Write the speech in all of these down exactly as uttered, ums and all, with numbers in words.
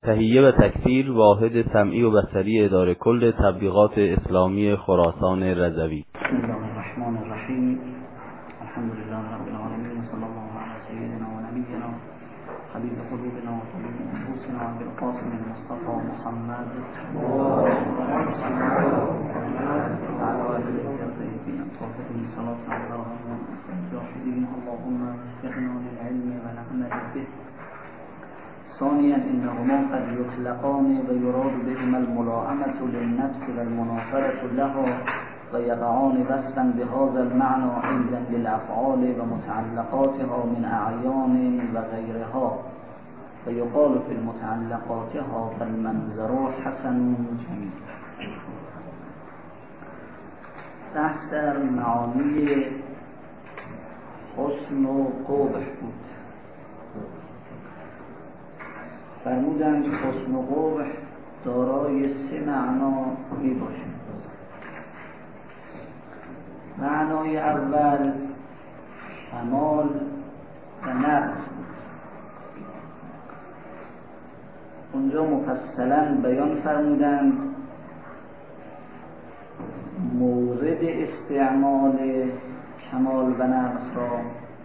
تهیه و تکثیر واحد سمعی و بصری اداره کل تبلیغات اسلامی خراسان رضوی. بسم الله الرحمن الرحیم. الحمد لله رب العالمین و صلی الله علی سیدنا و نبینا حبیب قلوبنا و طبیب نفوسنا ابی القاسم المصطفى محمد وعلى آله الطیبین الطاهرین صلاة الله الجاهدین. اللهم وفقنا للعلم ونعمل به. ثانيا إنهما قد يطلقان ويراد بهما الملاءمة للنفس والمناصرة لها ويقعان وصفا بهذا المعنى أيضا للأفعال ومتعلقاتها من أعيان وغيرها، ويقال في المتعلقاتها فالمنظر حسن جميل. بحث در معانی حسن و قبح بود. فرمودن که حسن و قبح دارای سه معنا می باشند. معنای اول کمال و نقص بود. اونجا مفصلا بیان فرمودند مورد استعمال کمال و نقص را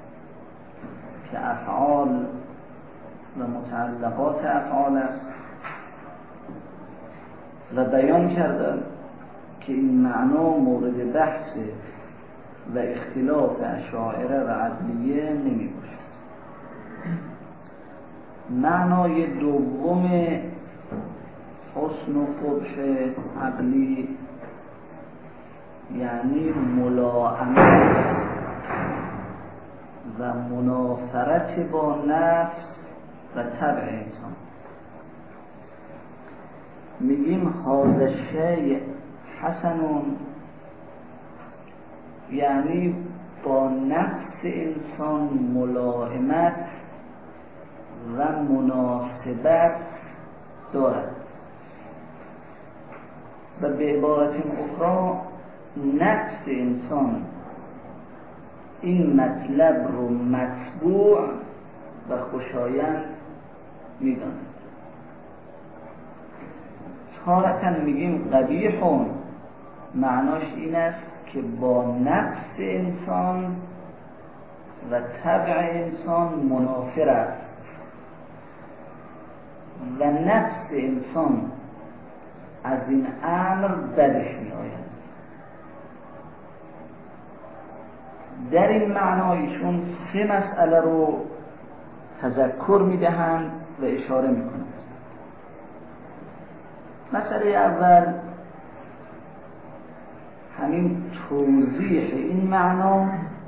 که افعال و متعلقات افعال است و بیان کردن که این معنا مورد بحث و اختلاف اشاعره و عدلیه نمی باشد. معنای دوم حسن و قبح عقلی یعنی ملاءمت و منافرت با نفس و طبع انسان. میگیم هذا الشیء حسن، یعنی با نفس انسان ملائمت و مناسبت دارد. و به عبارت اخرى نفس انسان این مطلب رو مطبوع و خوشایند میداند. تارة میگیم قبیحون، معناش این است که با نفس انسان و طبع انسان منافر است و نفس انسان از این امر بدش می آید. در این معنایشون سه مسئله رو تذکر میدهند و اشاره میکنند. مسئله اول همین توضیح این معنا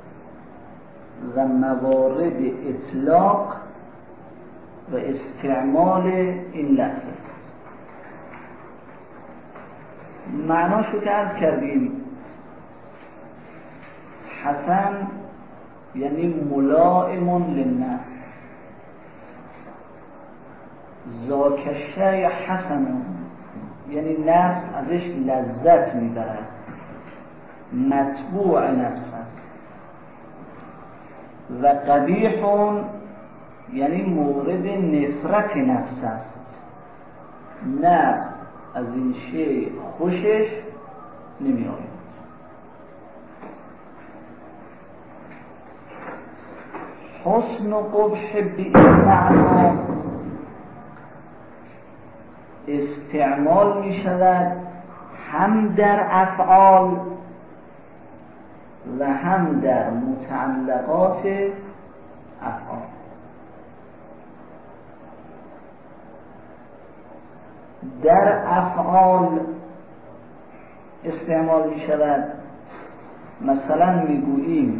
و موارد اطلاق و استعمال این لفظ. معناشو که عرض کردیم حسن یعنی ملائم للنفس، ذاک الشیء حسن یعنی نفس ازش لذت میبرد، مطبوع نفس است. و قبیح یعنی مورد نفرت نفس است، نفس از این شیء خوشش نمی آید. حسن و قبح به این معنا استعمال می شود هم در افعال و هم در متعلقات افعال. در افعال استعمال می شود، مثلا می گوییم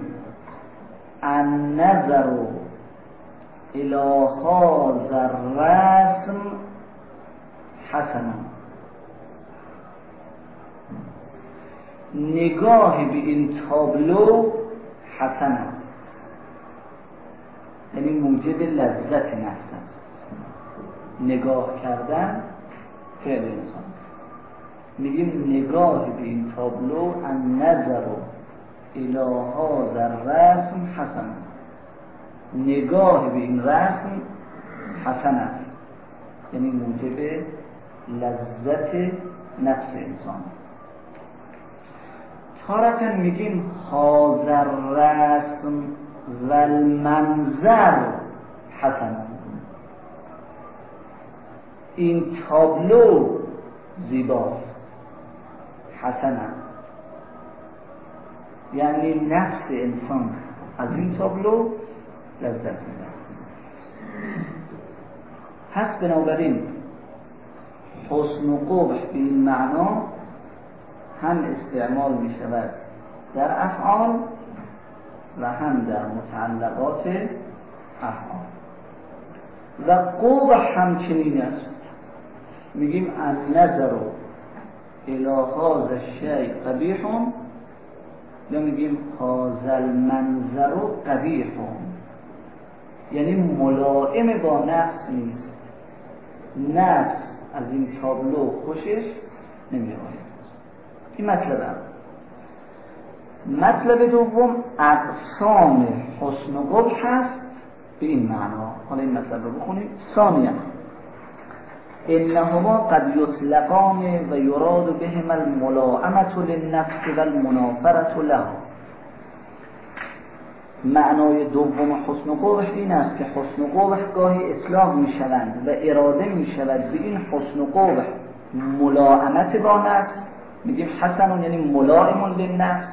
النظر الی هذا الرسم حسنا، نگاه به این تابلو حسن است، یعنی موجب لذت نفس است. نگاه کردن فعل انسان. میگیم نگاه به این تابلو النظر الی هذا الرسم حسن، نگاه به این رسم حسن است. یعنی موجب لذت نفس انسان. تارتن میگیم هذا الرسم و المنظر حسن، این تابلو زیباست، حسن یعنی نفس انسان از این تابلو لذت می‌بره. پس بنابراین حسن و قبح به این معنا هم استعمال می شود در افعال و هم در متعلقات افعال. و قبح همچنین است، میگیم النظر الی هذا الشیء قبیح، یا میگیم هذا المنظر قبیح، یعنی ملائم با نفس نیست، نفس از این تابلو خوشش نمی‌آید. این مطلب هم. مطلب دوم اقسام حسن و قبح هست به این معنا. حالا این مطلب رو بخونیم. ثانیاً انهما قد یطلقان و یراد بهما الملائمة للنفس و المنافرة لها. معنای دوم حسن و قبح این است که حسن و قبح گاهی اطلاق می شوند و اراده می شود به این حسن و قبح ملائمت با نفس، میگیم حسن یعنی ملائم للنفس،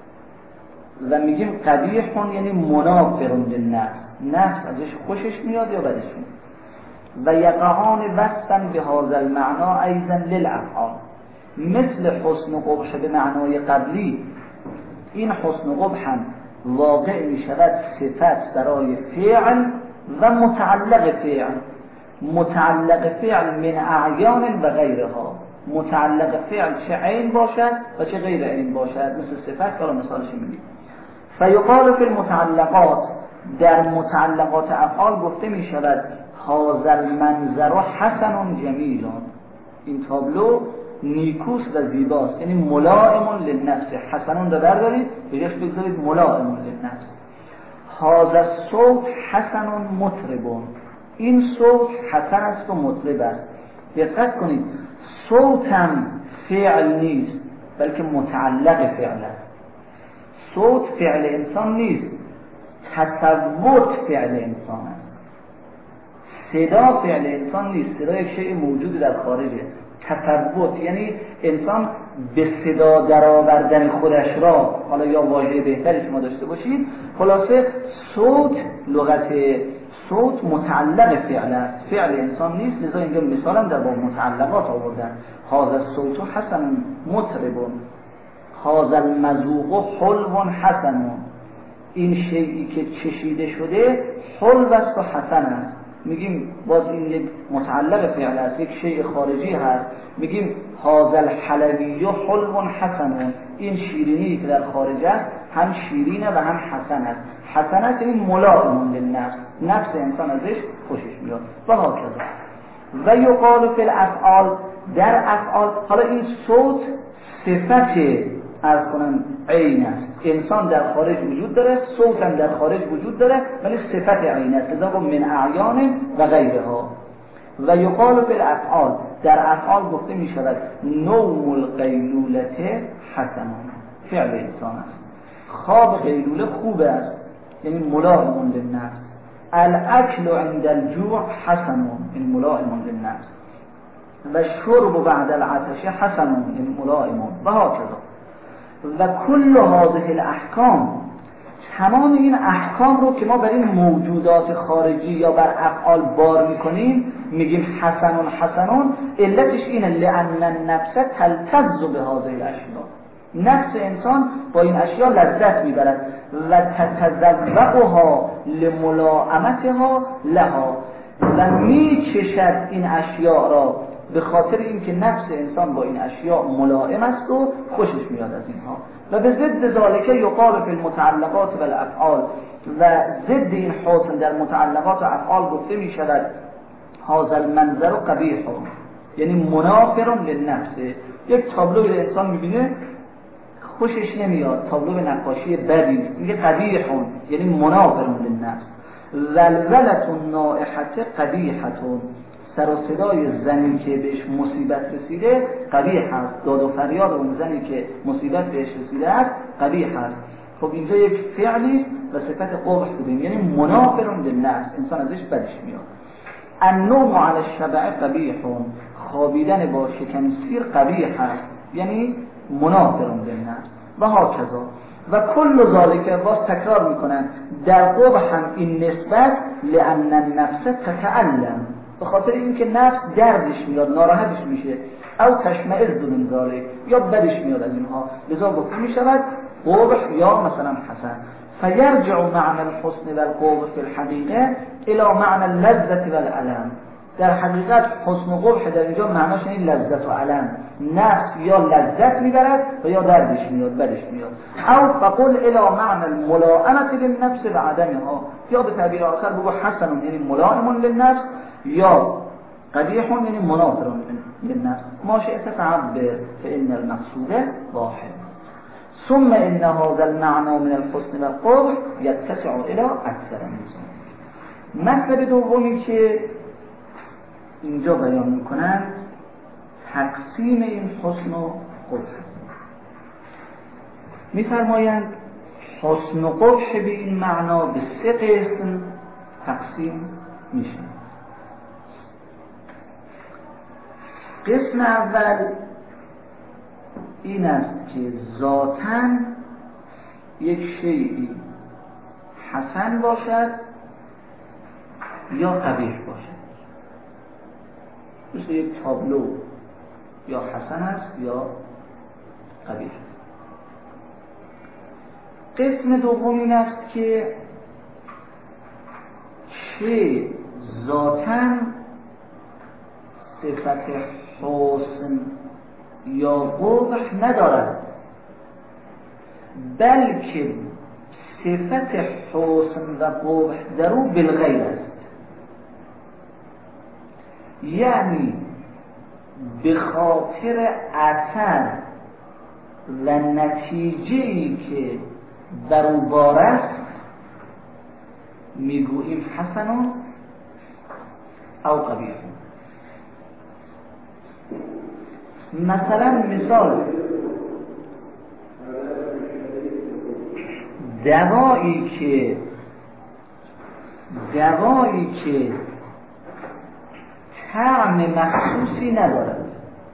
و میگیم قبیح یعنی منافر للنفس، نفس ازش خوشش میاد یا بدش میاد. و یقعان وصفا به هذا المعنى ایضا للافعال، مثل حسن و قبح به معنای قبلی این حسن و قبح هم واقع می شود صفت برای فعل و متعلق فعل. متعلق فعل من اعیان و غیرها، متعلق فعل چه عین باشد و چه غیر عین باشد، مثل صفت که مثالش میگیم. فیقال فی المتعلقات، در متعلقات افعال گفته می شود هذا المنظر حسن جمیل، این تابلو نیکوست و زیباست، یعنی ملائم للنفس. حسنون رو بردارید بهش بگذارید ملائم للنفس. هذا الصوت حسن مطرب، این صوت حسن است و مطرب است. دقت کنید صوتم فعل نیست بلکه متعلق فعل است. صوت فعل انسان نیست، تصوت فعل انسان است. صدا فعل انسان نیست، صدا یک شیء موجود در خارجه. تصوت یعنی انسان به صدا درآوردن خودش را، حالا یا واژه بهتری شما داشته باشید، خلاصه صوت، لغت صوت متعلق فعل است، فعل انسان نیست. لذا اینجا مثال هم در باب متعلقات آوردن. هذا الصوت حسن مطرب، هذا المذوق حلو حسن، این شیئی که چشیده شده حلو است و حسن است. میگیم باز این یک متعلق فعل است، یک شیء خارجی هست. میگیم هذا الحلوی حلو حسن، این شیرینی که در خارج است هم شیرینه و هم حسن است. حسن است یعنی ملائم للنفس، نفس انسان ازش خوشش میاد. و هکذا. و یقال فی الافعال، در افعال، حالا این صوت صفت عرض کنم عین است. انسان در خارج وجود داره، صوت هم در خارج وجود داره، ولی صفت عین است. لذا من اعیان و غیرها. و یقال فی الافعال، در افعال گفته می شود نوم القیلولة حسن، فعل انسان است. خواب قیلوله خوب است، یعنی ملائم للنفس. الاکل عند الجوع حسن، یعنی ملائم للنفس. و شرب بعد العطش حسن، یعنی ملائم. و هكذا. و کل هذه الاحکام، تمام این احکام رو که ما بر این موجودات خارجی یا بر افعال بار میکنیم میگیم حسنون حسنون، علتش اینه لأن النفس تلتذ به هذه الاشیاء، نفس انسان با این اشیاء لذت میبرد و تتذوقها لملائمتها لها، و میچشد این اشیاء را به خاطر اینکه نفس انسان با این اشیاء ملائم است و خوشش میاد از اینها. و به ضد ذالک یقال فی المتعلقات و الافعال، و ضد این حسن در متعلقات و افعال گفته می شود هذا المنظر قبیح، یعنی منافر للنفس. یک تابلوی انسان میبینه خوشش نمیاد، تابلو نقاشی بدی است، میگه قبیح، یعنی منافر للنفس. ولولة النائحة قبیحة، سر و صدای زنی که بهش مصیبت رسیده قبیح هست، داد و فریاد اون زنی که مصیبت بهش رسیده است قبیح هست. خب اینجا یک فعلی و صفت قبح بودیم، یعنی منافر للنفس، انسان ازش بدش میاد. النوم علی الشبع قبیح، خوابیدن با شکم سیر قبیح هست، یعنی منافر للنفس. و هاکذا و کل ذالک، باز تکرار میکنن در قبح هم این نسبت، لأن النفس تتعلم، به خاطر اینکه نفس دردش میاد، ناراحتش میشه، او تشمئز من ذالک، یا بدش میاد از اینها، لذا گفته میشود قبح یا مثلا حسن. فیرجع معنى الحسن والقبح في الحقیقه الى معنى اللذة والالم. در حقیقت حسن و قبح در اینجا معناش این لذت و علم، نفس یا لذت میبرد و یا دردش میاد، بدش میاد. او فقل الى معنى الملائمة للنفس و عدمها، یا به تعبیر آخر بگو حسن یعنی ملائم للنفس، یا قبیح یعنی منافر للنفس. ما شئت فعبر فإن المقصود واحد. ثم ان هذا المعنى من الحسن والقبح يتسع الى اكثر من ذلك. مطلب دومی که اینجا بیان میکنن تقسیم این حسن و قبح. میفرمایند حسن و قبح به این معنا به سه قسم تقسیم میشه. قسم اول این است که ذاتاً یک شیئی حسن باشد یا قبیح باشد. مثل یک تابلو یا حسن است یا قبیح. قسم دوم این است که چه ذاتاً صفت حسن یا قبح ندارد، بلکه صفت حسن و قبح در او بالغیر است، یعنی به خاطر اثر و نتیجه‌ای که بر او بار است میگوییم حسن او قبیح. مثلا مثال دوایی که دوایی که طعم مخصوصی ندارد،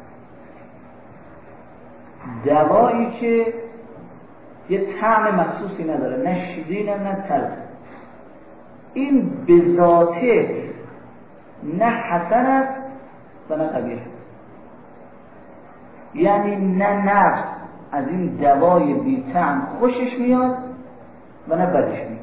دوایی که یه طعم مخصوصی نداره، نه شیرین نه تلخ، این به ذاته نه حسن است و نه قبیح. یعنی نه نفس از این دوای بی طعم خوشش میاد و نه بدش میاد،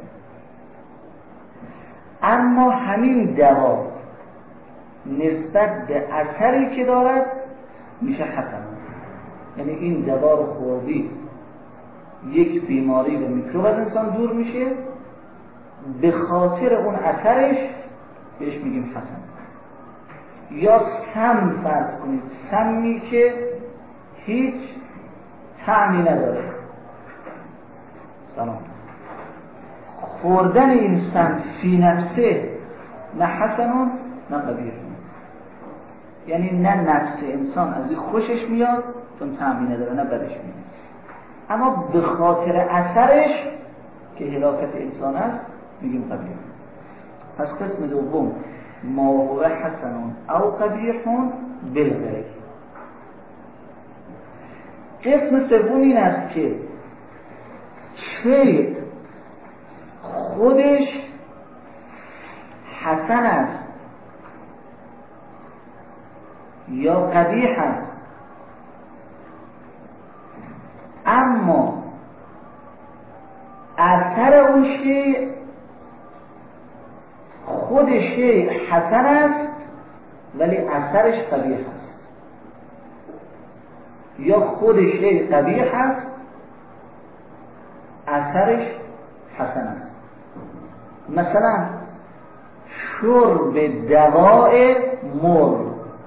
اما همین دوا نسبت به اثری که دارد میشه حسن. یعنی این دوا رو خوردی یک بیماری و میکروب از انسان دور میشه، به خاطر اون اثرش بهش میگیم حسن. یا سم فرض کنید، سمی که هیچ طعمی نداره، سلام، خوردن این سم فی نفسه نه حسن نه قبیح، یعنی نه نفس انسان از این خوشش میاد چون طعمی نداره، نه بدش میاد، اما به خاطر اثرش که هلاکت انسان است میگیم قبیح. پس قسم دوم ما هو حسن او قبیح بالغیر. قسم سوم این است که چه خودش حسن است یا قبیح است، اما اثر اون شیء خود شیء حسن است ولی اثرش قبیح است، یا خود شیء قبیح است اثرش حسن است. مثلا شرب دواء مر،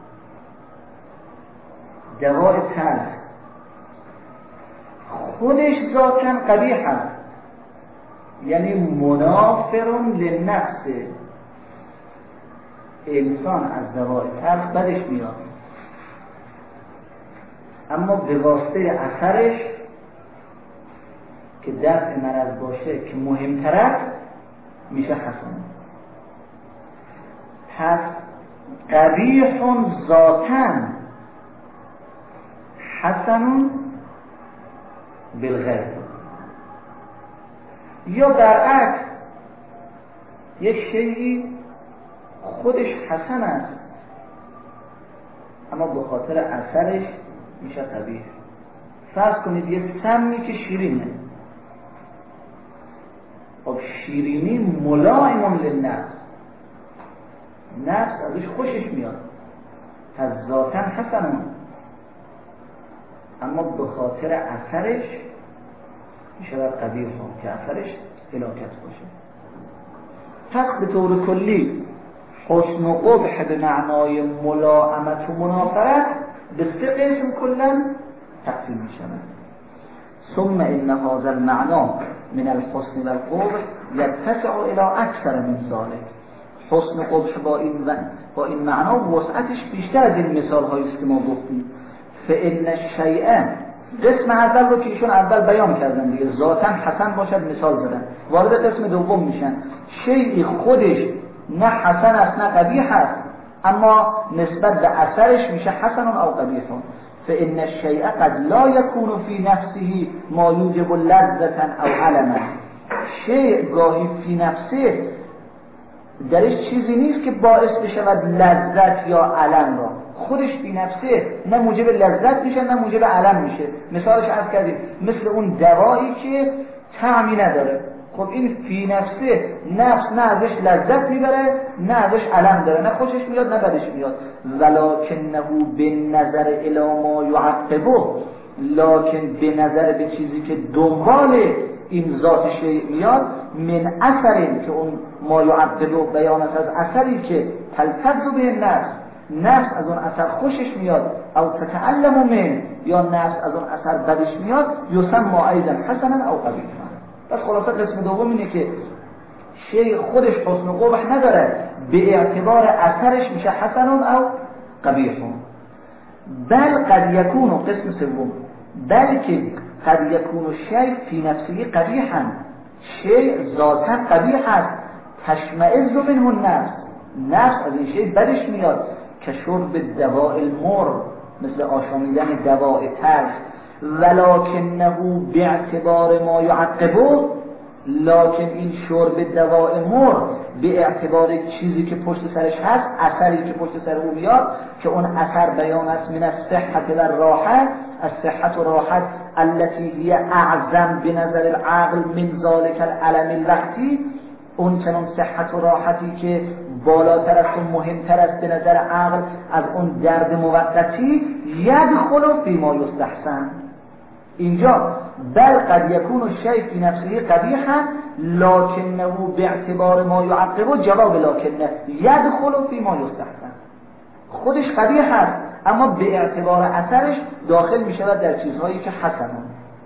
دواء تلخ، خودش ذاتاً قبیح است، یعنی منافر للنفس، انسان از دواء تلخ بدش میاد، اما به واسطه اثرش که دفع مرض باشه که مهمتر است میشه حسن. پس قبیح ذاتاً حسن بالغیب، یا برعکس یک شیئی خودش حسن است اما به خاطر اثرش میشه قبیح. فرض کنید یه سمی که شیرینه، خب شیرینی ملائم للنفس، نفس ازش خوشش میاد، پس ذاتاً حسنه، اما به خاطر اثرش میشه قبیح که اثرش هلاکت باشه. پس به طور کلی حسن و قبح به معنای ملائمت و منافرت به سه قسم کلا تقسیم میشن. ثم ان هذا المعنى من الحسن والقبح يتسع الى اکثر من ذلك. حسن و قبح با این با این معنا وسعتش بیشتر از این مثال هایی است که ما گفتیم. فان الشیء، قسم اول رو که ایشون اول بیان کردن دیگه، ذاتاً حسن باشد مثال زدن، وارد قسم دوم میشن. شیء خودش نه حسن است نه قبیح است، اما نسبت به اثرش میشه حسن او قبیح. فان الشیء قد لا يكون في نفسه ما يوجب لذة او علما. شیء گاهی فی نفسه درش چیزی نیست که باعث بشود لذت یا علم را، خودش فی نفسه نه موجب لذت میشه نه موجب علم میشه. مثالش عرض کردیم مثل اون دوایی که طعمی نداره، خب این فی نفسه نفس نه ازش لذت میبره نه ازش علم داره، نه خوشش میاد نه بدش میاد. ولکنه به نظر الی ما یعقبه، لکن به نظر به چیزی که دنبال این ذات شیء میاد، من اثری که اون ما یعقبه بیان است از اثری که تلتذ به نفس، نفس از اون اثر خوشش میاد، او تتعلم من، یا نفس از اون اثر بدش میاد، یسمى ایضا حسنا او قبیحا. بس خلاصه قسم دوم اینه که شیء خودش حسن و قبح نداره، به اعتبار اثرش میشه حسن او قبیح. بل قد یکون، قسم سوم، بلکه قد یکون شیء فی نفسه قبیحا، شیء ذاتا قبیح است، تشمئز منه النفس، نفس از این شیء بدش میاد، که شرب دواء المر، مثل آشامیدن دواء تلخ. ولکنه باعتبار ما یعقبه، لکن این شرب دواء مر به اعتبار چیزی که پشت سرش هست، اثری که پشت سر او میاد، که اون اثر بیان است من الصحت و الراحت، از صحت و راحت التي هي اعظم بنظر العقل من ذلك الالم الوقتی، اون چنان صحت و راحتی که بالاتر است و مهمتر است به نظر عقل از اون درد موقتی، یدخل فی ما یستحسن. اینجا بل قد یکون الشیء فی نفسه قبیحا لکنه باعتبار ما یعقبه، جواب لکنه یدخل فی ما یستحسن، خودش قبیح است اما به اعتبار اثرش داخل می شود در چیزهایی که حسنن.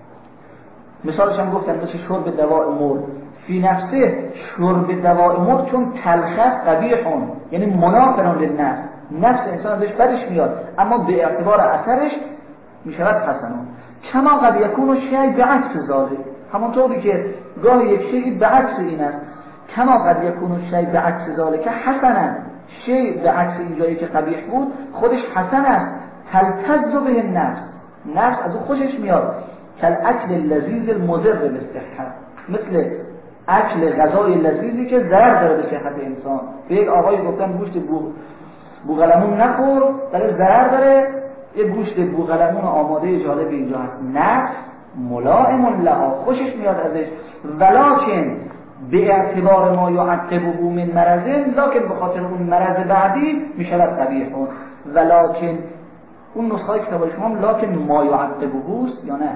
مثالش هم گفتم مثل شرب دواء مر، فی نفسه شرب دواء مر چون تلخص قبیحون، یعنی منافرون للنفس، نفس انسان ازش بدش میاد، اما به اعتبار اثرش می شود حسنون. کما قد یکون الشیء بعکس ذلک، همونطوری که گاهی یک شیء بعکس این است. کما قد یکون الشیء بعکس ذلک حسنا، شیء بعکس این جایی که قبیح بود خودش حسن است، تلتذ به النفس، نفس از او خوشش میاد، کالاکل اللذیذ المضر بالصحه، مثل اکل غذای لذیذی که ضرر داره به صحت انسان. به یک آقای گفتن گوشت بوقلمون نخور، داره ضرر داره، یه گوشت بوقلمون آماده جالب اینجا هست، نفس ملائم لها، خوشش میاد ازش، ولکن به اعتبار ما یعقبه من مرض، لکن به خاطر اون مرض بعدی میشود قبیح. ولکن اون نسخه کتاب شما هم لکن ما یعقبه است یا نه؟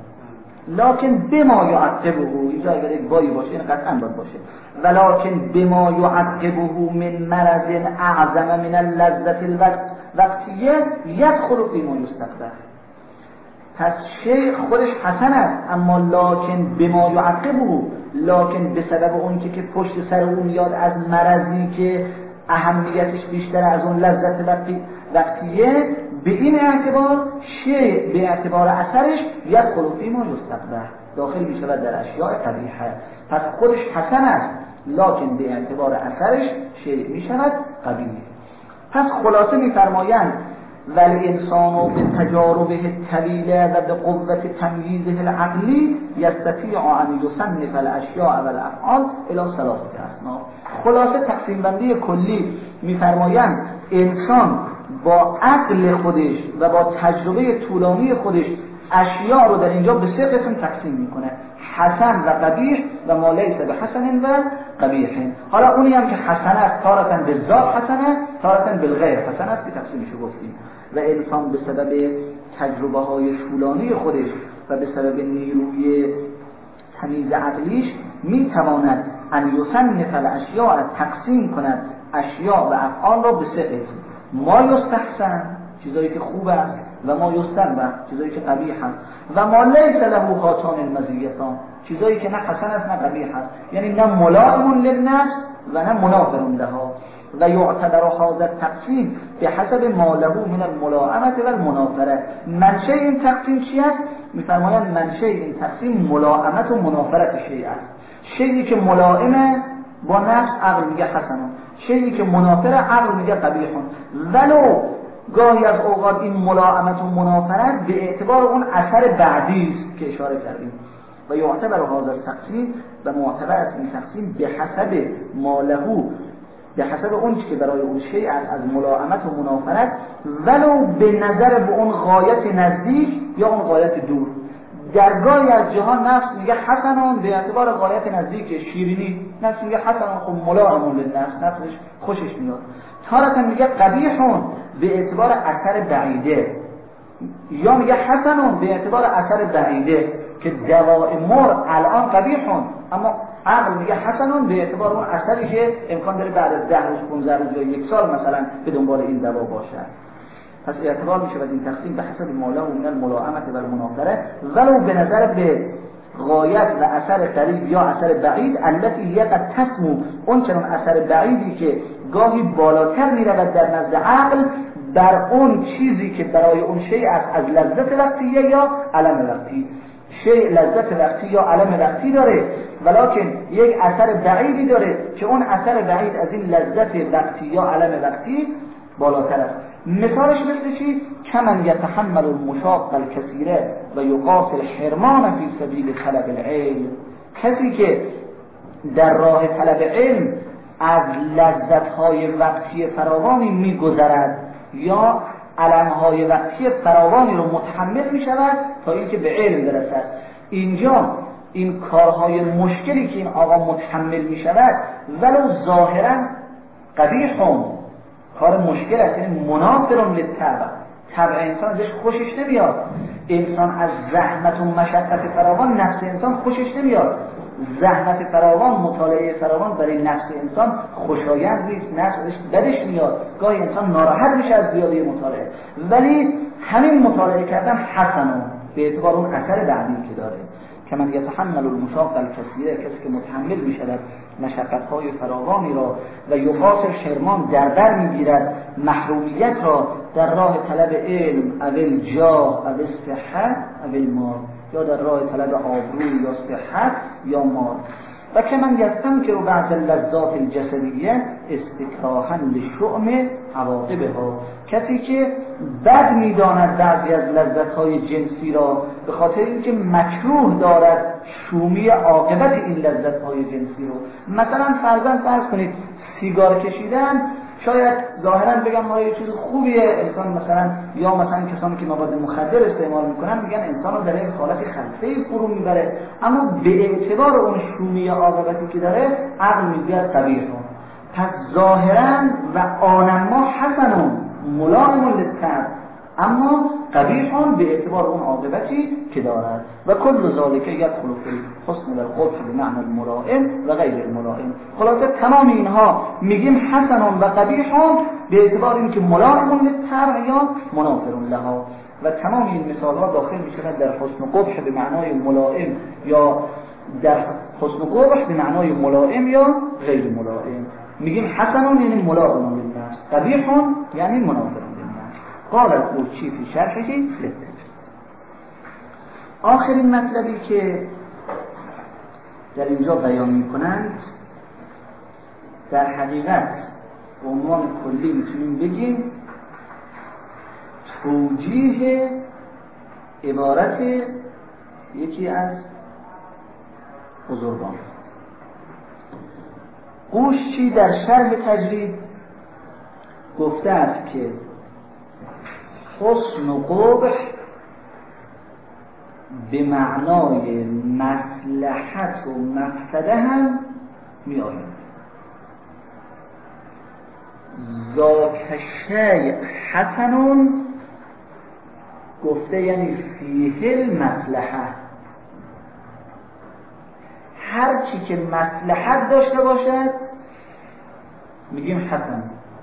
لکن بما یعقبه، اینجا اگر یک بایی باشه این قطعا باید باشه. ولکن بما یعقبه من مرض اعظم من اللذت الوقتیه یدخل فی ما یستقبح. پس شیء خودش حسن است، اما لکن بما یعقبه، لکن به سبب اون که که پشت سر اون میاد از مرضی که اهمیتش بیشتر از اون لذت وقتی وقتیه، به این اعتبار شیء به اعتبار اثرش یدخل فی ما یستقبح، داخل می شود در اشیاء قبیحه. پس خودش حسن است لکن به اعتبار اثرش شیء می شود قبیح. پس خلاصه می فرمایند والانسان بتجاربه الطویله و بقوة تمییزه العقلی یستطیع ان یصنف الاشیاء و الافعال الی ثلاثه اصناف. خلاصه تقسیم بندی کلی می فرمایند انسان با عقل خودش و با تجربه طولانی خودش اشیاء رو در اینجا به سه قسم تقسیم میکنه: حسن و قبیح و ما لیس به حسن و قبیح. حالا اونی هم که حسن است تارتاً به ذات حسنه، تارتاً بالغیر حسن است که تقسیمشو گفتیم. و انسان به سبب تجربه های طولانی خودش و به سبب نیروی تمیز عقلیش میتواند ان یصنف الاشیاء تقسیم کند اشیاء و افعال را به سه قسم: ما یستحسن، چیزایی که خوب است، و ما یستقبح، چیزایی که قبیح است، و ما لیس له هاتان المزیتان، چیزایی که نه حسن است نه قبیح است، یعنی نه ملائم للنفس و نه منافر لها. و یعتبر هذا التقسیم به حسب ما له من الملائمه و المنافره. منشأ این تقسیم چی است؟ میفرمایند منشأ این تقسیم ملائمت و منافرت شیء است. شیئی که ملائمه با نفس عقل میگه حسنه، شیئی که منافر عقل میگه قبیحون. ولو گاهی از اوقات این ملائمت و منافرت به اعتبار اون اثر بعدی است که اشاره کردیم. و یعتبر هذا التقسیم و معتبر است این تقسیم به حسب ما له، به حسب اون که برای اون شیء از ملائمت و منافرت، ولو به نظر به اون غایت نزدیک یا اون غایت دور. در گاهی از جهان نفس میگه حسنون به اعتبار غایت نزدیک، شیرینی نفس میگه حسنون خب ملائم للنفس، نفسش خوشش میاد. تارتا میگه قبیحون به اعتبار اثر بعیده، یا میگه حسنون به اعتبار اثر بعیده که دواء مر الان قبیحون، اما عقل میگه حسنون به اعتبار اون اثری که امکان داره بعد از ده روز پانزده روز یا یک سال مثلا به دنبال این دوا باشه. پس اعتبار میشه این تقسیم به حسب ما له من الملائمه و المنافره، ولو به نظر به غایت و اثر قریب یا اثر بعید، التي هي قد تسمو، اون چنان اثر بعیدی که گاهی بالاتر میرود در نزد عقل بر اون چیزی که برای اون شیء است از لذت وقتیه یا علم وقتی. شیء لذت وقتی یا علم وقتی داره، ولکن یک اثر بعیدی داره که اون اثر بعید از این لذت وقتی یا علم وقتی بالاتر است. مثالش مثل چی؟ کمن یتحمل المشاق الکثیره و یقاس الحرمان فی سبیل طلب العلم، کسی که در راه طلب علم از لذت‌های وقتی فراوانی می‌گذرد یا علم‌های وقتی فراوانی رو متحمل می‌شود تا اینکه به علم برسد. اینجا این کارهای مشکلی که این آقا متحمل می‌شود ولو ظاهراً قبیحون، کار مشکل است، یعنی منافرون للطبع، طبع انسان ازش خوشش نمیاد. انسان از زحمت و مشقت فراوان نفس انسان خوشش نمیاد. زحمت فراوان، مطالعه فراوان برای نفس انسان خوشایند نیست، نفس ازش بدش میاد، گاهی انسان ناراحت میشه از زیادی مطالعه. ولی همین مطالعه کردن حسنه به اعتبار اون اثر بعدی که داره. که من یتحمل المشاق الکثیره، کسی که متحمل میشود مشقت‌های فراوانی را و یقاس شرمان در بر میگیرد محرومیت را در راه طلب علم، اول جاه، اول صحت، اول مال، یا در راه طلب آبروی یا صحت یا مال. و که من یستنکر بعض اللذات الجسدیه استکراها لشؤم عواقبها، کسی که بد میداند بعضی از لذت‌های جنسی را به خاطر اینکه مکروه دارد شومی عاقبت این لذت‌های جنسی رو. مثلا فرضاً فرض کنید سیگار کشیدن شاید ظاهراً بگم ما یه چیز خوبیه، انسان مثلا یا مثلا کسانی که مواد مخدر استعمال میکنن میگن انسان رو در این حالت خلسه‌ای فرو میبره، اما به اعتبار اون شومی عاقبتی که داره عقل میگه قبیحه. پس ظاهراً و آنما حسنون ملائم للطبع، اما قبیحون به اعتبار اون عاقبتی که دارد. و کل ذالک یدخل فی حسن و القبح بمعنی الملائم و غیر الملائم. خلاصه تمام اینها میگیم حسنون و قبیحون به اعتبار اینکه ملائم للطبع یا منافر لها. و تمام این مثال ها داخل میشوند در حسن و قبح به معنای ملائم یا در حسن و قبح به معنای ملائم یا غیر ملائم. میگیم حسن یعنی ملائم للنفس، قبیح یعنی منافر للنفس. قال القرچی فی شرحه للتجرید. آخرین مطلبی که در اینجا بیان میکنند در حقیقت عنوان کلی میتونیم بگیم توجیه عبارت یکی از بزرگان. قوشچی در شرح تجرید گفته است که حسن و قبح به معنای مصلحت و مفسده هم می آید. ذاک شیء حسن گفته یعنی فیه المصلحه، هر چی که مصلحت داشته باشد میگیم حسن،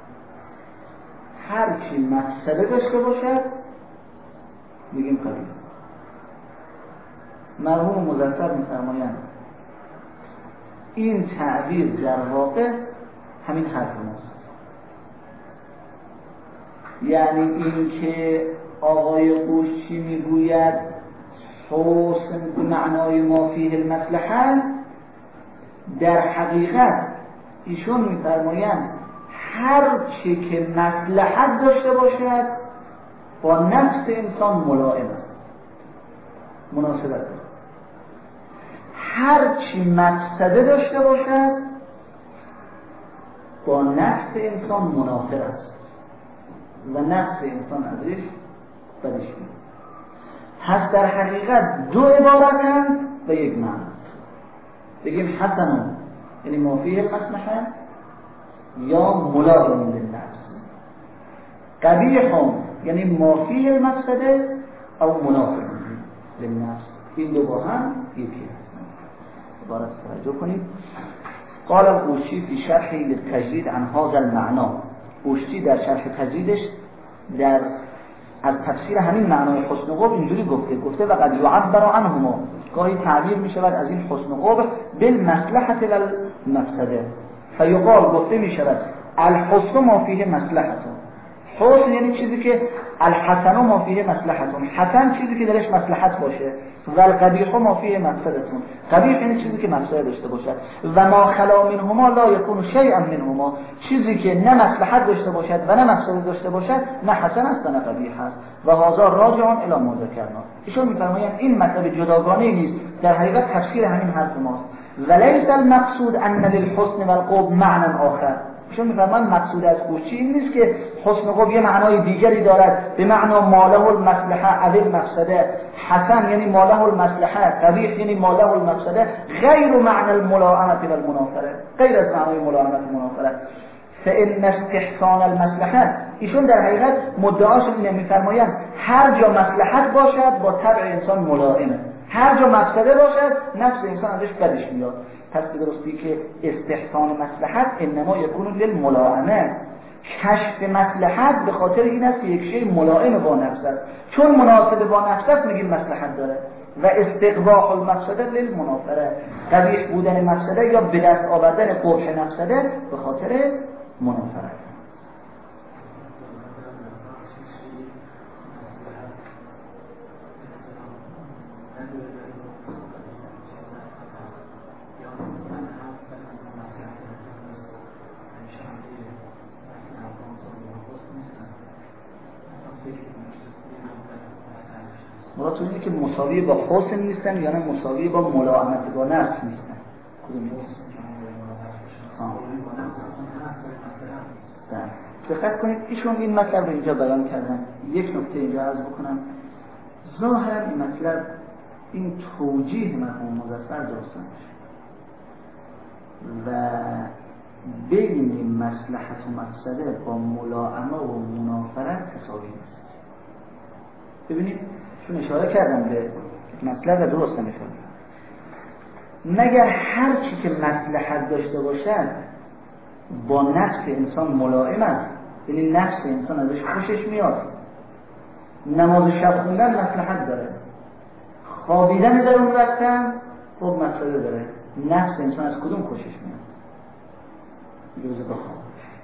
هر چی مفسده داشته باشد میگیم قبیح. مرحوم مظفر می‌فرمایند این تعبیر در واقع همین حرف ماست. یعنی این که آقای قوشچی میگوید حسن به معنای ما فیه المصلحه، در حقیقت ایشون می‌فرمایند هر چی که مصلحت داشته باشد با نفس انسان ملائم است، مناسبت است. هر چی مفسده داشته باشد با نفس انسان منافر است و نفس انسان ازش بدش میاد. پس در حقیقت دو عبارتند و یک معنی. بگیم حسن یعنی ما فیه المصلحه یا ملائم للنفس، قبیح یعنی ما فیه المفسده او منافر للنفس. این دو با هم یکی هستند. عبارت توجه کنید. قال القوشچی فی شرح للتجرید عن هذا المعنى. قوشچی در شرح تجریدش در از تفسیر همین معنای حسن و قبح اینجوری گفته گفته و قد یعبر عنهما، گاهی تعبیر می شود از این حسن و قبح بالمصلحة والمفسده. فیقال گفته می شود الحسن ما فیه مصلحة. حسن یعنی چیزی که الحسن ما فیه مصلحة، حسن چیزی که درش مصلحت باشه، و القبیح ما فیه مفسده. قبیح یعنی چیزی که مفسده داشته باشد. و ما خلا منهما لا یکون شیئا منهما، چیزی که نه مصلحت داشته باشد و نه مفسده داشته باشد نه حسن است و نه قبیح است. و هذا راجع الی ما ذکرنا. ایشون میفرمایند این مطلب جداگانه نیست، در حقیقت تفسیر همین حرف ماست. ولیس المقصود ان للحسن والقبح معنی آخر. ایشون میفرمایند مقصود از قوشچی این نیست که حسن و قبح یه معنای دیگری دارد به معنا ماله المصلحه او المفسده. حسن یعنی ماله المصلحه، قبیح یعنی ماله المفسده، غیر معنی الملائمه والمنافره، غیر از معنای ملائمه و منافره. فإن استحسان المصلحه، ایشون در حقیقت مدعاش اینه، میفرمایند هر جا مصلحت باشد با طبع انسان ملائمه، هر جا مفسده باشد نفس انسان ازش بدش میاد. پس به درستی که استحسان مصلحت انما یکون للملائمه، کشف مصلحت به خاطر این است که یک شی ملائم با نفس است، چون مناسب با نفس است میگیم مصلحت داره. و استقباح المفسده للمنافره، قبیح بودن مفسده یا به دست آوردن قبح مفسده به خاطر منافره. مراتون اینه که مساوی با حسن نیستن یا نه مساوی با ملائمت با نفس نیستن؟ کدوم نیست؟ دقت کنید ایشون این مطلب رو اینجا بیان کردن. یک نکته اینجا عرض بکنم، ظاهرا این مطلب این توجیه مرحوم مظفر درست نمیشه و بین مصلحت و مفسده با ملائمه و منافرت تساوی نیست. ببینید چون اشاره کردم به مطلب درست نمیشه، مگر هر چی که مصلحت داشته باشد با نفس انسان ملائم است، یعنی نفس انسان ازش خوشش میاد. نماز شب خوندن مصلحت داره، خوابیدن در اون وقت خب مفسده داره. نفس انسان از کدوم خوشش میاد؟ روز بخواب.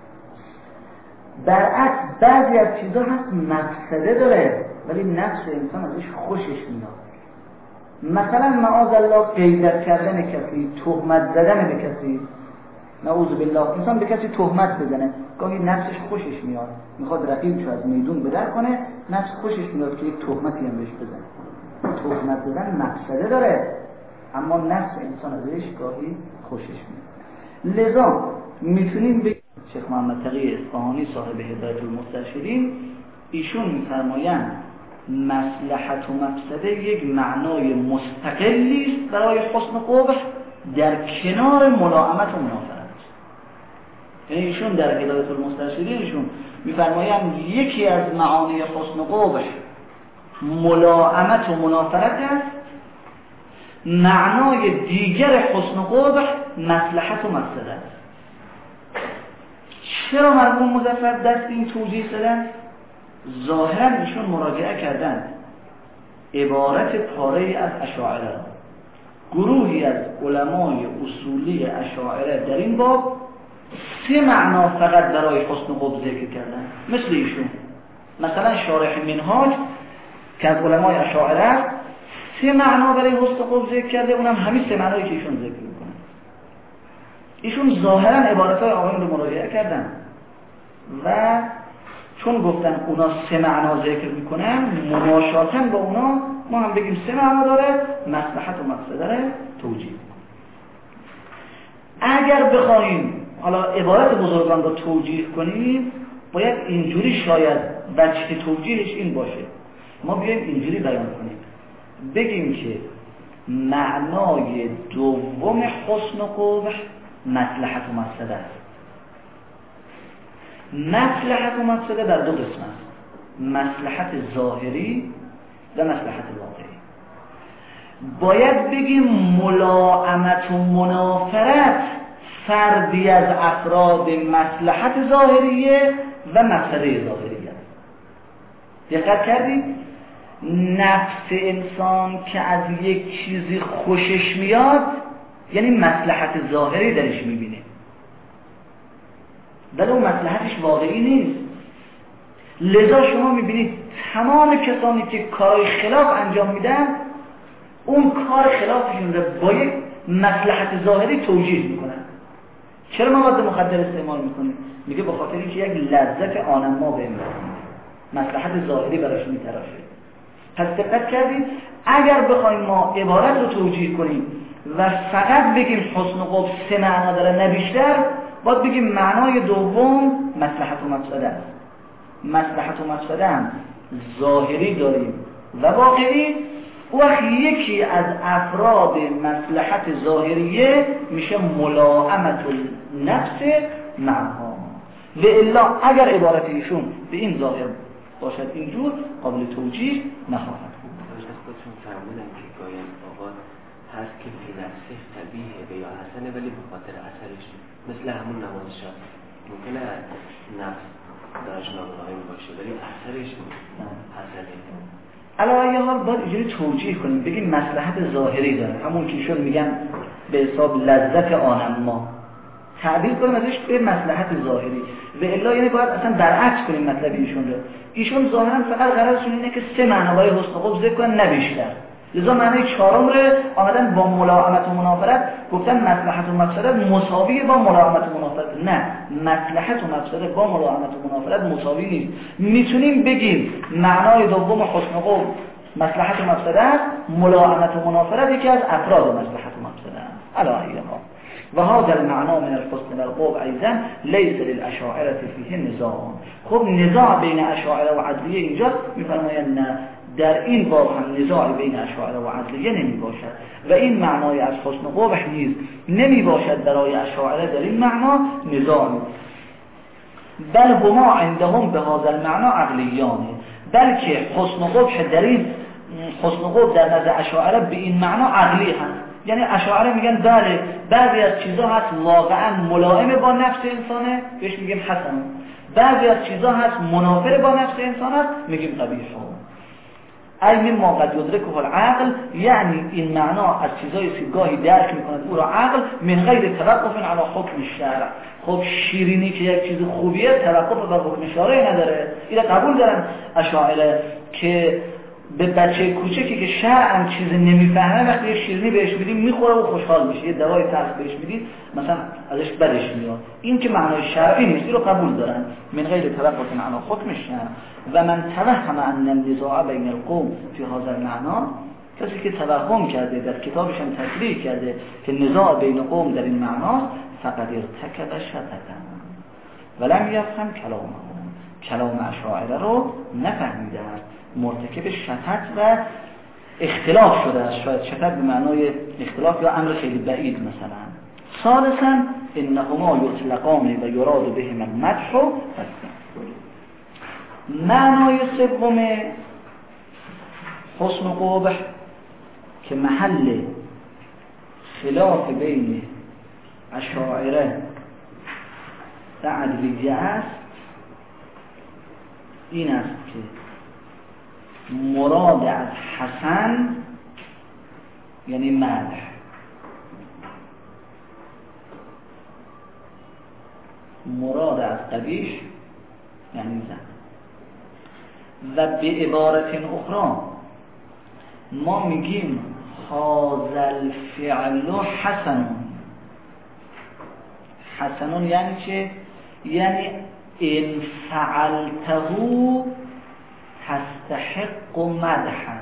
برعکس بعضی از چیزا هست مفسده داره ولی نفس انسان ازش خوشش میاد. مثلا معاذ الله غیبت کردن کسی، تهمت زدن به کسی، نعوذ بالله، انسان به کسی تهمت بزنه، گاهی نفسش خوشش میاد، میخواد رقیبشو از میدون بدر کنه، نفس خوشش میاد که یک تهمتی هم بهش بزنه. تهمت زدن مفسده داره اما نفس انسان ازش گاهی خوشش میاد. لذا میتونیم به شیخ محمد تقی اصفهانی صاحب هدایت المسترشدین ایشون میفرمایند مصلحت و مفسده یک معنای مستقلی است برای حسن و قبح در کنار ملائمت و منافرت. یعنی ایشون در هدایت المسترشدین ایشون میفرمایند یکی از معانی حسن و قبح ملائمت و منافرت است، معنای دیگر حسن و قبح مصلحت و مفسده است. چرا مرحوم مظفر دست این توضیح دادن؟ ظاهرا ایشون مراجعه کردن عبارت پاره از اشاعره، گروهی از علمای اصولی اشاعره در این باب سه معنا فقط برای حسن قبح ذکر کردن مثل ایشون. مثلا شارح منهاج که از علمای اشاعره سه معنا برای حسن قبح ذکر کرده، اونم همین سه معنایی که ایشون ذکر میکنن. ایشون ظاهرا عبارتهای آقایون رو مراجعه کردن و چون گفتن اونا سه معنا ذکر میکنن، مماشاتاً با اونا ما هم بگیم سه معنا داره، مصلحت و مفسده داره توجیه. اگر بخوایم حالا عبارت بزرگان رو توجیه کنیم، باید اینجوری شاید وجه توجیهش این باشه، ما بیایم اینجوری بیان کنیم، بگیم که معنای دوم حسن و قبح مصلحت و مفسده است. مصلحت و مفسده در دو قسم است، مصلحت ظاهری و مصلحت واقعی. باید بگیم ملائمت و منافرت فردی از افراد مصلحت ظاهریه و مفسده ظاهریه. دقت کردید؟ نفس انسان که از یک چیزی خوشش میاد یعنی مصلحت ظاهری درش میبینه، ولی اون مصلحتش واقعی نیست. لذا شما میبینید تمام کسانی که کارهای خلاف انجام میدن، اون کار خلافشون رو با یک مصلحت ظاهری توجیه میکنن. چرا مواد مخدر استعمال میکنیم؟ میگه به خاطر اینکه یک لذت آنما به این مصلحت ظاهری براش میتراشه. پس دقت کردید؟ اگر بخوایم ما عبارت رو توجیه کنیم و فقط بگیم حسن و قبح سه معنا داره نه بیشتر، باید بگیم معنای دوم مصلحت و مفسده است. مصلحت و مفسده هم ظاهری داریم و واقعی. وقت یکی از افراد مصلحت ظاهریه میشه ملائمت النفس معها، و الا اگر عبارت ایشون به این ظاهر باشد اینجور قابل توجیه نخواهد بود. خودشون فرمودن که گاهی اوقات هست که فی نفسه قبیحه و یا حسنه ولی به خاطر اثرش، مثل همون نماز شب ممکنه نفس درش ناقضایم باشه ولی اثرش حسنه. علاوه ای حال باید اینجوری توجیه کنیم، بگیم مصلحت ظاهری داره، همون که ایشون میگن به حساب لذت آنما، تعبیر کنیم ازش به مصلحت ظاهری، و الا یعنی باید اصلا برعکس کنیم مطلب ایشون رو. ایشون ظاهرا فقط غرضشون اینه که سه معنی برای حسن قبح ذکر کنن نه بیشتر. لذا معنی چهارم رو آمدن با ملائمت و منافرت گفتن مصلحت و مفسده مساوی با ملائمت و منافرت. نه، مصلحت و مفسده با ملائمت و منافرت مساوی نیست. میتونیم بگیم معنای دوم حسن قبح مصلحت و مفسده است، ملائمت و منافرت یکی از افراد مصلحت و مفسده است. علی ها و هذا المعنى من الحسن والقبح ايضا ليس للاشاعره فيه نزاع. خب نزاع بین اشاعره و عدلیه اینجا میفرمایند نه، در این باب هم نزاع بین اشاعره و عدلیه نمی باشد و این معنای از حسن و قبح نیز نمی باشد برای اشاعره در این معنا نزاع، بل هما عندهم به هذا المعنى عقلیانه، بلکه حسن و قبح در این حسن و قبح در نظر اشاعره به این معنا عقلی هست. یعنی اشاعره میگن بله بعضی از چیزها هست واقعا ملائم با نفس انسانه بهش میگیم حسن، بعضی از چیزها هست منافر با نفس انسان هست میگیم قبیح. ای مما قد یدرکه العقل، یعنی این معنا از چیزایی که گاهی درک میکند او را عقل، من غیر توقف علی حکم الشرع. خب شیرینی که یک چیز خوبیه توقف بر حکم شرعی نداره. اینو قبول دارن اشاعره که به بچه کوچکی که شرعاً چیز نمیفهمه وقتی یه شیرینی بهش میدیم میخوره و خوشحال میشه، یه دوای تلخ بهش میدید مثلا ازش بدش میاد. این که معنای شرعی نیست، اینو قبول دارن من غیر توقف علی حکم الشرع. و من توهم ان النزاع بین القوم فی هذا المعنى، کسی که توهم کرده در کتابش هم تصریح کرده که نزاع بین قوم در این معناست، فقد ارتکب شططا ولم یفهم کلامه، کلام اشاعره رو نفهمیده است، مرتکب شطط و اختلاف شده است. شاید شطط به معنای اختلاف یا امر خیلی بعید مثلا. ثالثا انهما یطلقان و یراد بهما المدح و معنای سوم حسن و قبح که محل خلاف بین اشاعره و عدلیه است، این است که مراد از حسن یعنی مدح، مراد از قبیح یعنی زن. و به عبارت اخرى ما میگیم هذا الفعل حسن. حسن یعنی چه؟ یعنی ان فعلته تستحق مدحا،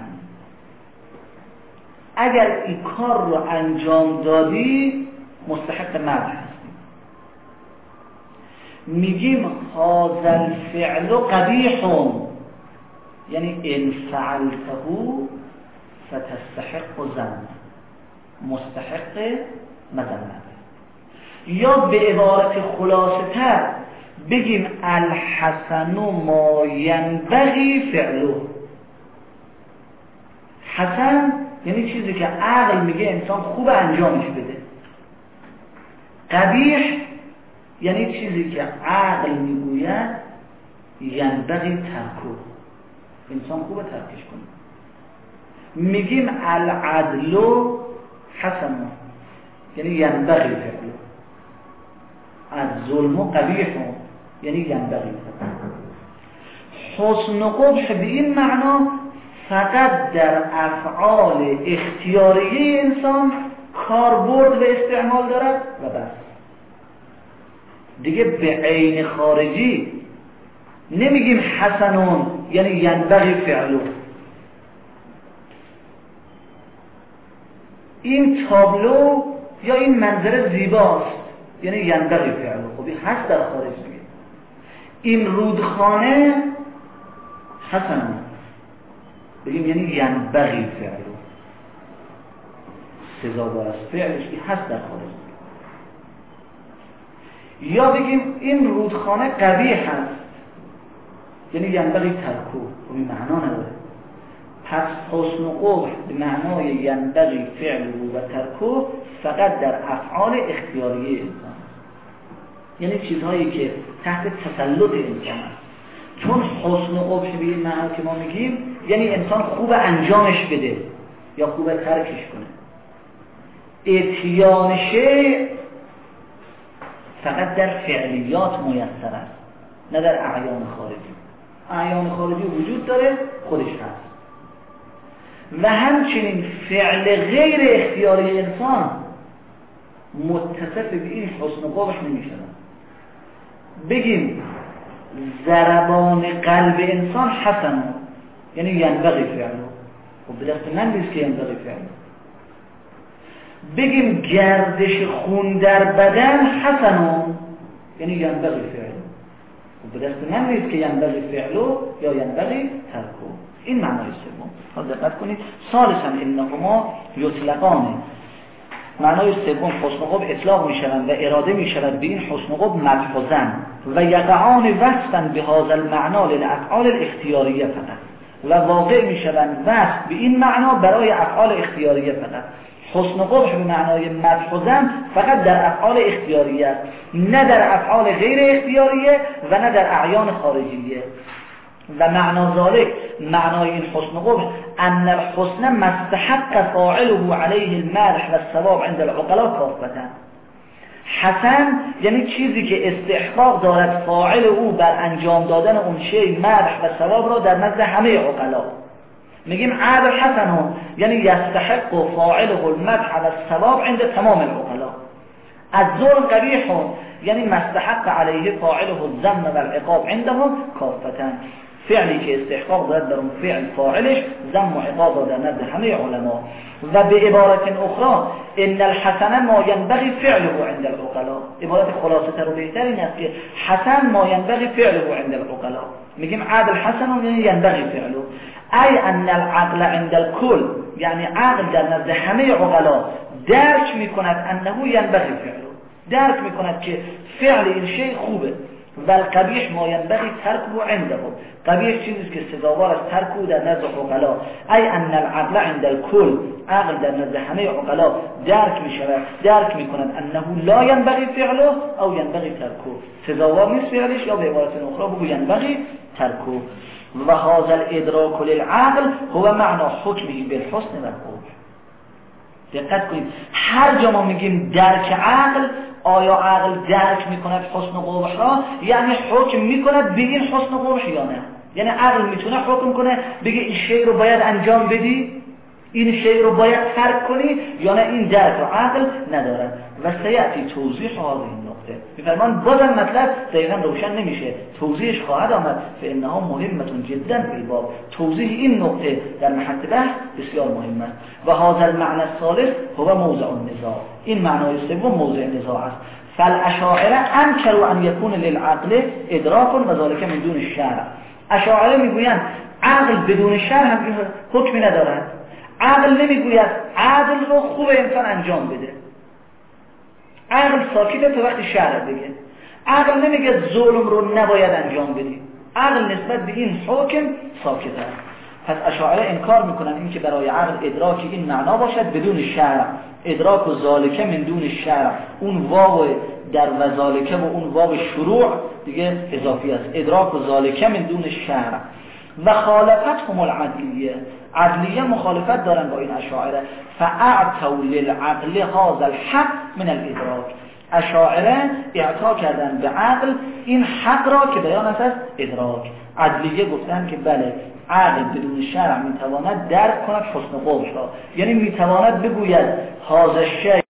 اگر این کار رو انجام دادی مستحق مدح هستی. میگیم هذا الفعل قبیح، یعنی ان فعلته فتستحق ذم، مستحق مذمت. یا به عبارت خلاصه تر بگیم الحسن ما ینبغی فعله. حسن یعنی چیزی که عقل میگه انسان خوب انجامش بده. قبیح یعنی چیزی که عقل میگوید ینبغی ترکه، انسان خوب ترکش کنه. میگیم العدل حسن یعنی ینبغی فعله، از ظلم قبیح یعنی ینبغی. حسن و قبح به این معنا فقط در افعال اختیاریه انسان کاربرد و استعمال دارد و بس. دیگه به عین خارجی نمیگیم حسنون یعنی ینبغی فعله. این تابلو یا این منظره زیباست یعنی ینبغی فعله، خب این هست در خارج میگه. این رودخانه حسن بگیم یعنی ینبغی فعله، سزاوار است فعلش، این هست در خارج میگه. یا بگیم این رودخانه قبیح هست یعنی ینبغی ترکه، خب این معنا نداره. پس حسن و قبح به معنای ینبغی فعله و ترکه فقط در افعال اختیاریه انسان، یعنی چیزهایی که تحت تسلط انسان است. چون حسن و قبح به این معنا که ما میگیم یعنی انسان خوب انجامش بده یا خوب ترکش کنه. اتیان شیء فقط در فعلیات میسر است، نه در اعیان خارجی. اعیان خارجی وجود داره، خودش هست. و همچنین فعل غیر اختیاری انسان متصف به این حسن و قبح نمیشود. بگیم ضربان قلب انسان حسن یعنی ینبغی فعله، خب به دست من نیست که ینبغی فعله. بگیم گردش خون در بدن حسن یعنی ینبغی فعله، خب به دست من نیست که ینبغی فعله یا ینبغی ترکه. این معنای سوم. حالا دقت کنید. ثالثاً انهما یطلقان، معنای سوم حسن و قبح اطلاق میشوند و اراده میشود به این حسن و قبح مدح و ذم و یقعان وصفاً به هذا المعنى للافعال الاختیاریه فقط، و واقع میشوند وصف به این معنا برای افعال اختیاریه فقط. حسن و قبح به معنای مدح و ذم فقط در افعال اختیاریه است، نه در افعال غیر اختیاریه و نه در اعیان خارجیه. و معنا ذالک، معنای این حسن و قبح، ان الحسن مستحق فاعله علیه المدح و الثواب عند العقلاء کافة. حسن یعنی چیزی که استحقاق دارد فاعل او بر انجام دادن اون شی مدح و ثواب را در نزد همه عقلا. میگیم عدل حسن یعنی یستحق فاعله المدح و الثواب عند تمام العقلا. الظلم قبیح یعنی مستحق علیه فاعله الذم و العقاب عندهم کافة، فعلی که استحقاق دارد در اون فعل فاعلش ذم و عقاب در نزد همه علما. و به عبارت اخرى ان الحسن ما ينبغي فعله عند العقلاء. عبارت خلاصه تر و بهتر این است که حسن ما ينبغي فعله عند العقلاء. میگیم عدل حسن یعنی ينبغي فعله، ای ان العقل عند الكل، یعنی عقل در نزد همه عقلا درک میکند انه ينبغي فعله، درک میکند که فعل این شی خوبه. و القبیح ما ينبغي ترکه عنده، قبیح چیزی که سزاوار است ترک او در نزد عقلا. ای ان العقل عند الكل، عقل در نزد همه عقلا درک میشود، درک میکند انه لا ينبغي فعله او ينبغي ترکه، سزاوار نیست فعلش، یا به عبارت اخرى بگو ينبغي ترکه. و هذا الادراک للعقل هو معنى حکمه بالحسن و القبح. دقت کنید، هر جا ما میگیم درک عقل، آیا عقل درک میکند حسن و قبح را؟ یعنی حکم میکند به این حسن و قبح یا نه؟ یعنی عقل میتونه حکم کنه بگه این شی رو باید انجام بدی، این شی رو باید ترک کنی، یا نه این درک رو عقل ندارد. و سیأتی توضیح هذه این نقطه. میفرمان بازم مطلب دقیقا روشن نمیشه، توضیحش خواهد آمد. فانها مهمه جدا فی الباب. توضیح این نقطه در محل بحث بسیار مهم است. و هذا المعنى الثالث هو موضع النزاع. این معنای سوم موضع نزاع است. فالاشاعره انکروا ان یکون للعقل ادراک و ذلك من دون الشرع. اشاعره میگویند عقل بدون شرع هم حکمی ندارد. عقل نمیگوید عدل رو خوب انسان انجام بده، عقل ساکته تا وقتی شرع بگه. عقل نمیگه ظلم رو نباید انجام بدی، عقل نسبت به این حکم ساکت است. پس اشاعره انکار میکنن این که برای عقل ادراک این معنا باشد بدون شرع. ادراک و ذالکه من دون شرع، اون واو در و ذالکه و اون واو شروع دیگه اضافی است. ادراک و ذالکه من دون شرع. و خالفتهم العدلیه، عدلیه مخالفت دارن با این اشاعره. فاعطوا للعقل هذا الحق من الادراک. اشاعره اعطا کردن به عقل این حق را که بیان است از ادراک. عدلیه گفتن که بله عقل بدون شرع میتواند درک کند حسن و قبح را، یعنی میتواند بگوید هذا الشیء